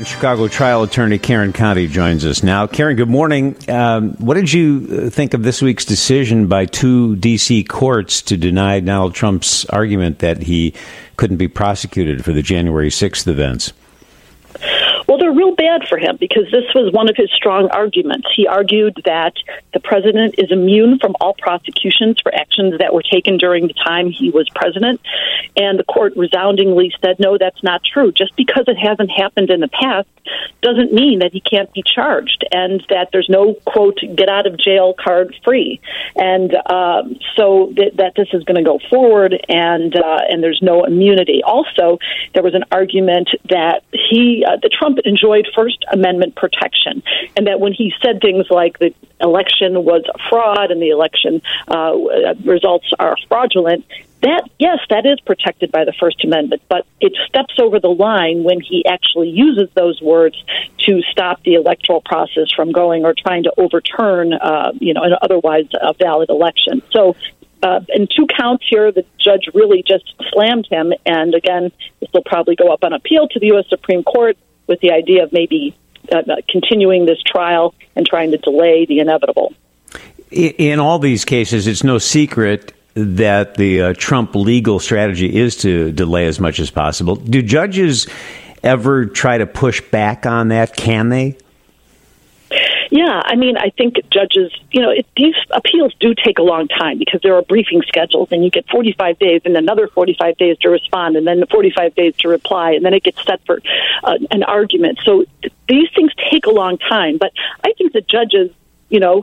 Chicago trial attorney Karen Conti joins us now. Karen, good morning. What did you think of this week's decision by two D.C. courts to deny Donald Trump's argument that he couldn't be prosecuted for the January 6th events? Well, they're real bad for him because this was one of his strong arguments. He argued that the president is immune from all prosecutions for actions that were taken during the time he was president. And the court resoundingly said, no, that's not true. Just because it hasn't happened in the past doesn't mean that he can't be charged and that there's no, quote, get out of jail card free. And so that this is going to go forward and there's no immunity. Also, there was an argument that that Trump enjoyed First Amendment protection, and that when he said things like the election was a fraud and the election results are fraudulent, that is protected by the First Amendment, but it steps over the line when he actually uses those words to stop the electoral process from going or trying to overturn, an otherwise valid election. So, in two counts here, the judge really just slammed him, and again, this will probably go up on appeal to the U.S. Supreme Court with the idea of maybe continuing this trial and trying to delay the inevitable. In all these cases, it's no secret that the Trump legal strategy is to delay as much as possible. Do judges ever try to push back on that? Can they? Yeah, I mean, I think judges, these appeals do take a long time because there are briefing schedules and you get 45 days and another 45 days to respond and then 45 days to reply and then it gets set for an argument. So these things take a long time. But I think the judges, they know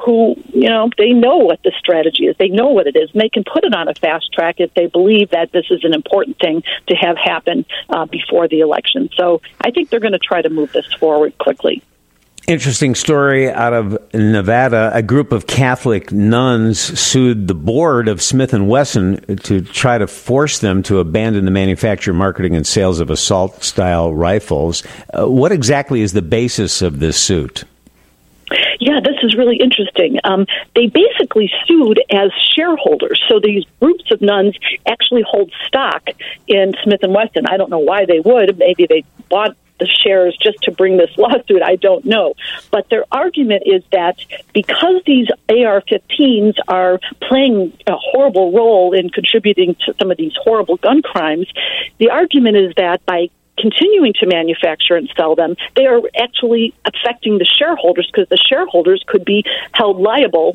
what the strategy is. They know what it is. And they can put it on a fast track if they believe that this is an important thing to have happen before the election. So I think they're going to try to move this forward quickly. Interesting story out of Nevada. A group of Catholic nuns sued the board of Smith & Wesson to try to force them to abandon the manufacture, marketing, and sales of assault-style rifles. What exactly is the basis of this suit? Yeah, this is really interesting. They basically sued as shareholders. So these groups of nuns actually hold stock in Smith & Wesson. I don't know why they would. Maybe they bought the shares just to bring this lawsuit. I don't know. But their argument is that because these AR-15s are playing a horrible role in contributing to some of these horrible gun crimes, the argument is that by continuing to manufacture and sell them, they are actually affecting the shareholders because the shareholders could be held liable,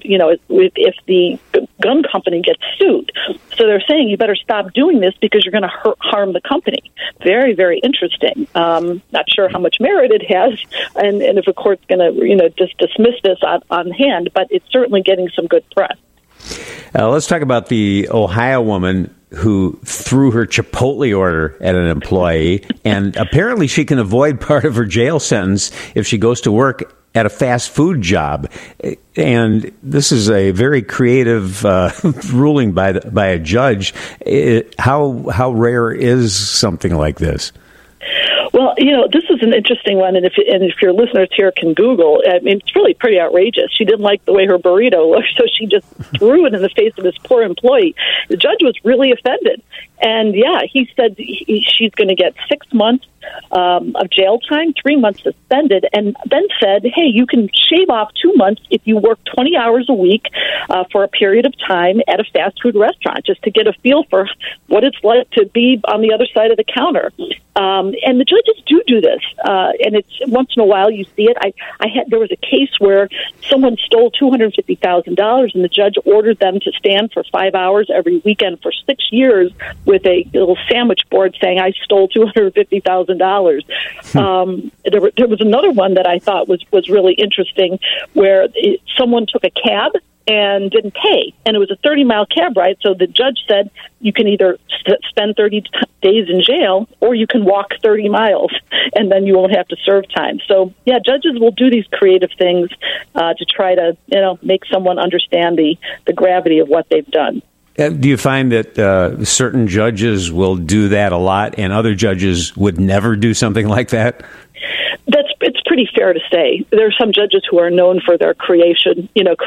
if the gun company gets sued. So they're saying you better stop doing this because you're going to harm the company. Very, very interesting. Not sure how much merit it has, and if a court's going to, just dismiss this on hand, but it's certainly getting some good press. Let's talk about the Ohio woman who threw her Chipotle order at an employee, and apparently she can avoid part of her jail sentence if she goes to work at a fast food job. And this is a very creative ruling by a judge. How rare is something like this? Well, this is an interesting one, and if your listeners here can Google, I mean, it's really pretty outrageous. She didn't like the way her burrito looked, so she just threw it in the face of this poor employee. The judge was really offended, and he said she's going to get 6 months of jail time, 3 months suspended, and then said, hey, you can shave off 2 months if you work 20 hours a week for a period of time at a fast food restaurant, just to get a feel for what it's like to be on the other side of the counter. And the judges do this, and it's once in a while you see it. There was a case where someone stole $250,000, and the judge ordered them to stand for 5 hours every weekend for 6 years with a little sandwich board saying, I stole $250,000. There was another one that I thought was really interesting where someone took a cab and didn't pay, and it was a 30-mile cab ride, so the judge said you can either spend 30 days in jail or you can walk 30 miles, and then you won't have to serve time. So, judges will do these creative things to try to, make someone understand the gravity of what they've done. Do you find that certain judges will do that a lot and other judges would never do something like that? It's pretty fair to say. There are some judges who are known for their creative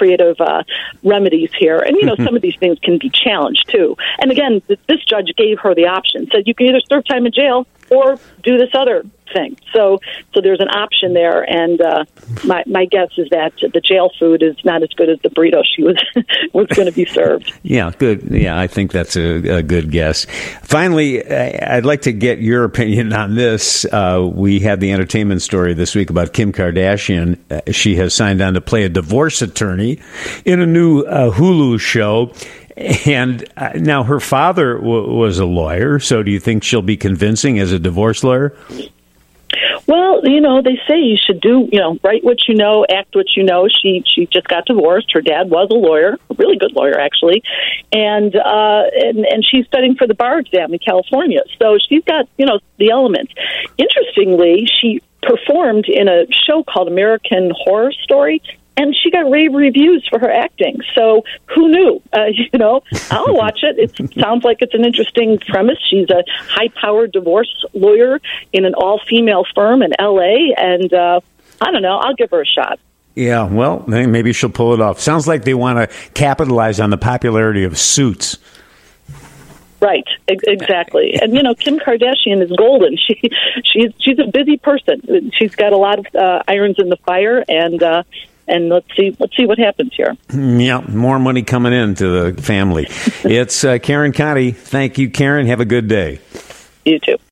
remedies here. And, some of these things can be challenged, too. And again, this judge gave her the option, said you can either serve time in jail or do this other thing. So there's an option there, and my guess is that the jail food is not as good as the burrito she was going to be served. Yeah, good. Yeah, I think that's a good guess. Finally, I'd like to get your opinion on this. We had the entertainment story this week about Kim Kardashian. She has signed on to play a divorce attorney in a new Hulu show. And now her father was a lawyer, so do you think she'll be convincing as a divorce lawyer? Well, they say you should do, write what you know, act what you know. She just got divorced. Her dad was a lawyer, a really good lawyer, actually. And she's studying for the bar exam in California. So she's got, the elements. Interestingly, she performed in a show called American Horror Story, and she got rave reviews for her acting. So who knew? I'll watch it. It sounds like it's an interesting premise. She's a high-powered divorce lawyer in an all-female firm in L.A., and I don't know. I'll give her a shot. Yeah, well, maybe she'll pull it off. Sounds like they want to capitalize on the popularity of Suits. Right, exactly. And Kim Kardashian is golden. She's a busy person. She's got a lot of irons in the fire, and let's see what happens here. Yeah, more money coming into the family. It's Karen Conti. Thank you, Karen. Have a good day. You too.